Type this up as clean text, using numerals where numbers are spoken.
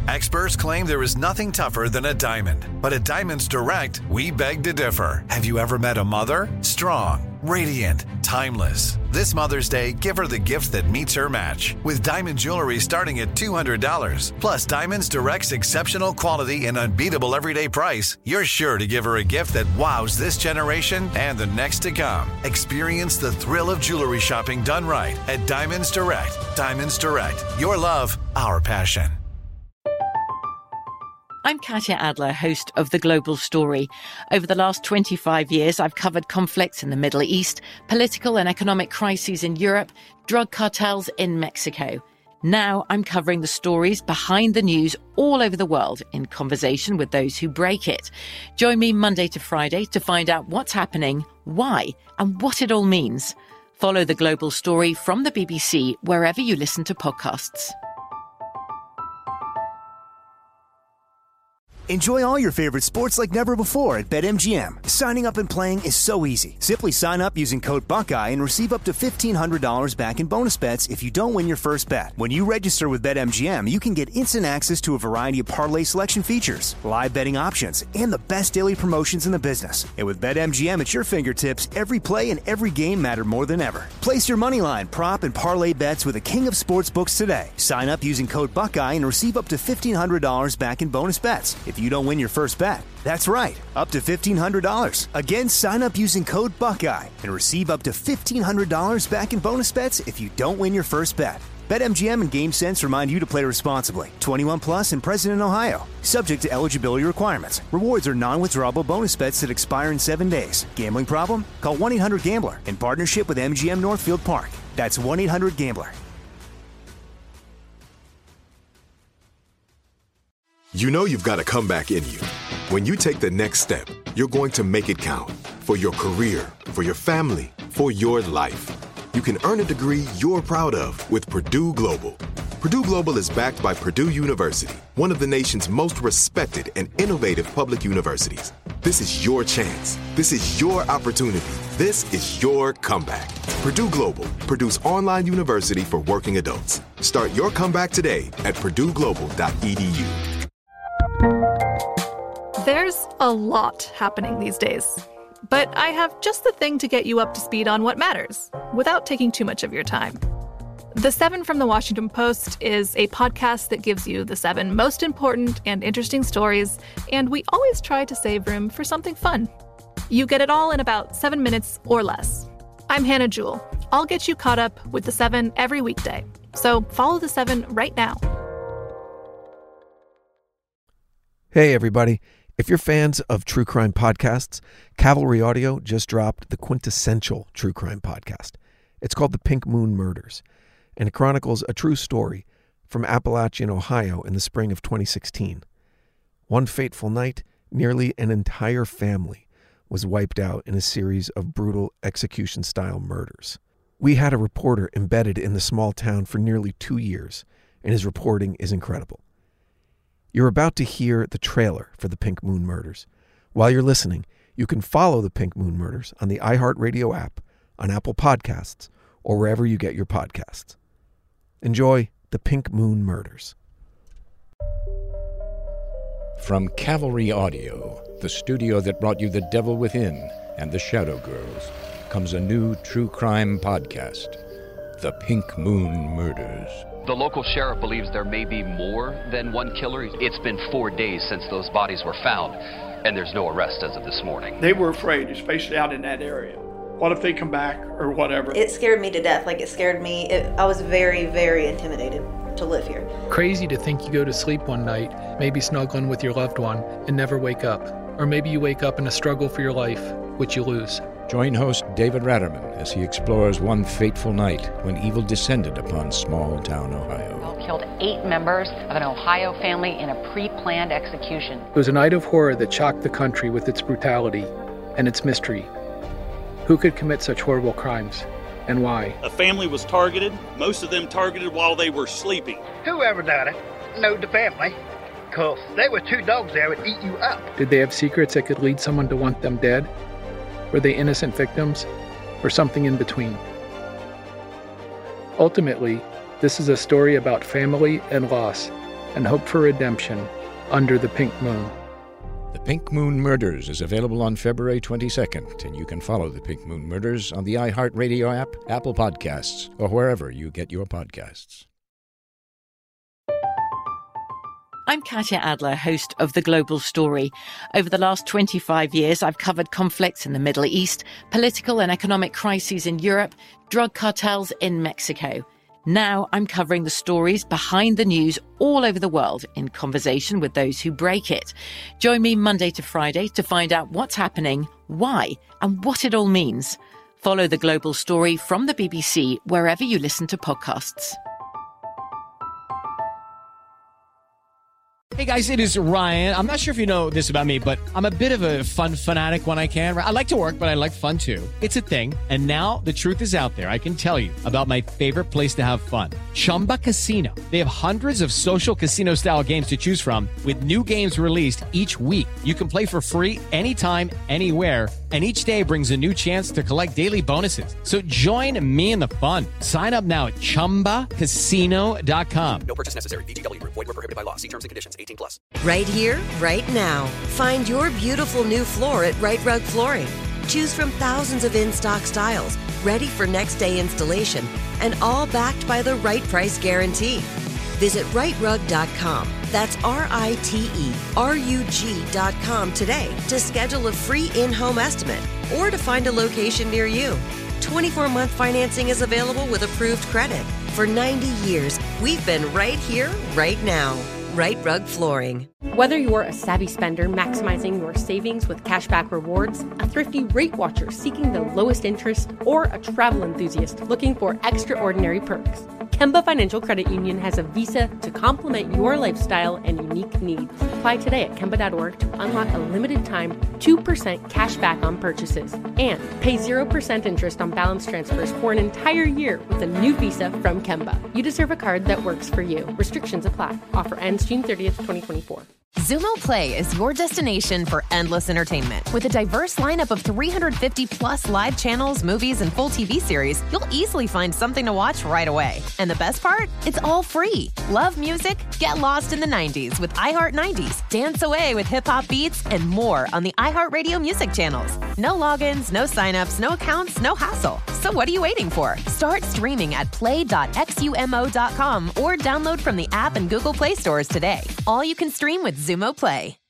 Experts claim there is nothing tougher than a diamond. But at Diamonds Direct, we beg to differ. Have you ever met a mother? Strong, radiant, timeless. This Mother's Day, give her the gift that meets her match. With diamond jewelry starting at $200. Plus Diamonds Direct's exceptional quality and unbeatable everyday price, you're sure to give her a gift that wows this generation and the next to come. Experience the thrill of jewelry shopping done right at Diamonds Direct. Diamonds Direct. Your love, our passion. I'm Katya Adler, host of The Global Story. Over the last 25 years, I've covered conflicts in the Middle East, political and economic crises in Europe, drug cartels in Mexico. Now I'm covering the stories behind the news all over the world in conversation with those who break it. Join me Monday to Friday to find out what's happening, why, and what it all means. Follow The Global Story from the BBC wherever you listen to podcasts. Enjoy all your favorite sports like never before at BetMGM. Signing up and playing is so easy. Simply sign up using code Buckeye and receive up to $1,500 back in bonus bets if you don't win your first bet. When you register with BetMGM, you can get instant access to a variety of parlay selection features, live betting options, and the best daily promotions in the business. And with BetMGM at your fingertips, every play and every game matter more than ever. Place your moneyline, prop, and parlay bets with the king of sportsbooks today. Sign up using code Buckeye and receive up to $1,500 back in bonus bets if you don't win your first bet. That's right, up to $1,500. Again, sign up using code Buckeye and receive up to $1,500 back in bonus bets if you don't win your first bet. BetMGM and GameSense remind you to play responsibly. 21 plus and present in Ohio. Subject to eligibility requirements. Rewards are non-withdrawable bonus bets that expire in 7 days. Gambling problem? Call 1-800-GAMBLER in partnership with MGM Northfield Park. That's 1-800-GAMBLER. You know you've got a comeback in you. When you take the next step, you're going to make it count. For your career, for your family, for your life. You can earn a degree you're proud of with Purdue Global. Purdue Global is backed by Purdue University, one of the nation's most respected and innovative public universities. This is your chance. This is your opportunity. This is your comeback. Purdue Global, Purdue's online university for working adults. Start your comeback today at purdueglobal.edu. There's a lot happening these days, but I have just the thing to get you up to speed on what matters without taking too much of your time. The 7 from the Washington Post is a podcast that gives you the 7 most important and interesting stories, and we always try to save room for something fun. You get it all in about 7 minutes or less. I'm Hannah Jewell. I'll get you caught up with the 7 every weekday. So follow the 7 right now. Hey, everybody. If you're fans of true crime podcasts, Cavalry Audio just dropped the quintessential true crime podcast. It's called The Pink Moon Murders, and it chronicles a true story from Appalachian, Ohio in the spring of 2016. One fateful night, nearly an entire family was wiped out in a series of brutal execution-style murders. We had a reporter embedded in the small town for nearly 2 years, and his reporting is incredible. You're about to hear the trailer for The Pink Moon Murders. While you're listening, you can follow The Pink Moon Murders on the iHeartRadio app, on Apple Podcasts, or wherever you get your podcasts. Enjoy The Pink Moon Murders. From Cavalry Audio, the studio that brought you The Devil Within and The Shadow Girls, comes a new true crime podcast, The Pink Moon Murders. The local sheriff believes there may be more than one killer. It's been 4 days since those bodies were found, and there's no arrest as of this morning. They were afraid, especially out in that area. What if they come back or whatever? It scared me to death. It scared me. I was very, very intimidated to live here. Crazy to think you go to sleep one night, maybe snuggling with your loved one, and never wake up. Or maybe you wake up in a struggle for your life, which you lose. Join host David Ratterman as he explores one fateful night when evil descended upon small-town Ohio. Killed 8 members of an Ohio family in a pre-planned execution. It was a night of horror that shocked the country with its brutality and its mystery. Who could commit such horrible crimes, and why? A family was targeted, most of them targeted while they were sleeping. Whoever done it knowed the family, because there were 2 dogs there that would eat you up. Did they have secrets that could lead someone to want them dead? Were they innocent victims, or something in between? Ultimately, this is a story about family and loss, and hope for redemption under the pink moon. The Pink Moon Murders is available on February 22nd, and you can follow The Pink Moon Murders on the iHeartRadio app, Apple Podcasts, or wherever you get your podcasts. I'm Katya Adler, host of The Global Story. Over the last 25 years, I've covered conflicts in the Middle East, political and economic crises in Europe, drug cartels in Mexico. Now I'm covering the stories behind the news all over the world in conversation with those who break it. Join me Monday to Friday to find out what's happening, why, and what it all means. Follow The Global Story from the BBC wherever you listen to podcasts. Hey guys, it is Ryan. I'm not sure if you know this about me, but I'm a bit of a fun fanatic when I can. I like to work, but I like fun too. It's a thing. And now the truth is out there. I can tell you about my favorite place to have fun. Chumba Casino. They have hundreds of social casino style games to choose from with new games released each week. You can play for free anytime, anywhere. And each day brings a new chance to collect daily bonuses. So join me in the fun. Sign up now at ChumbaCasino.com. No purchase necessary. VGW. Void where prohibited by law. See terms and conditions. 18+. Right here, right now. Find your beautiful new floor at Right Rug Flooring. Choose from thousands of in-stock styles, ready for next day installation, and all backed by the right price guarantee. Visit rightrug.com. That's RITERUG.com today to schedule a free in-home estimate or to find a location near you. 24-month financing is available with approved credit. For 90 years, we've been right here, right now. Right Rug Flooring. Whether you're a savvy spender maximizing your savings with cashback rewards, a thrifty rate watcher seeking the lowest interest, or a travel enthusiast looking for extraordinary perks, Kemba Financial Credit Union has a visa to complement your lifestyle and unique needs. Apply today at Kemba.org to unlock a limited time 2% cash back on purchases and pay 0% interest on balance transfers for an entire year with a new visa from Kemba. You deserve a card that works for you. Restrictions apply. Offer ends June 30th, 2024. Xumo Play is your destination for endless entertainment. With a diverse lineup of 350 plus live channels, movies, and full TV series, you'll easily find something to watch right away. And the best part? It's all free. Love music? Get lost in the 90s with iHeart 90s, dance away with hip-hop beats, and more on the iHeartRadio music channels. No logins, no signups, no accounts, no hassle. So what are you waiting for? Start streaming at play.xumo.com or download from the app and Google Play stores today. All you can stream with Xumo Play.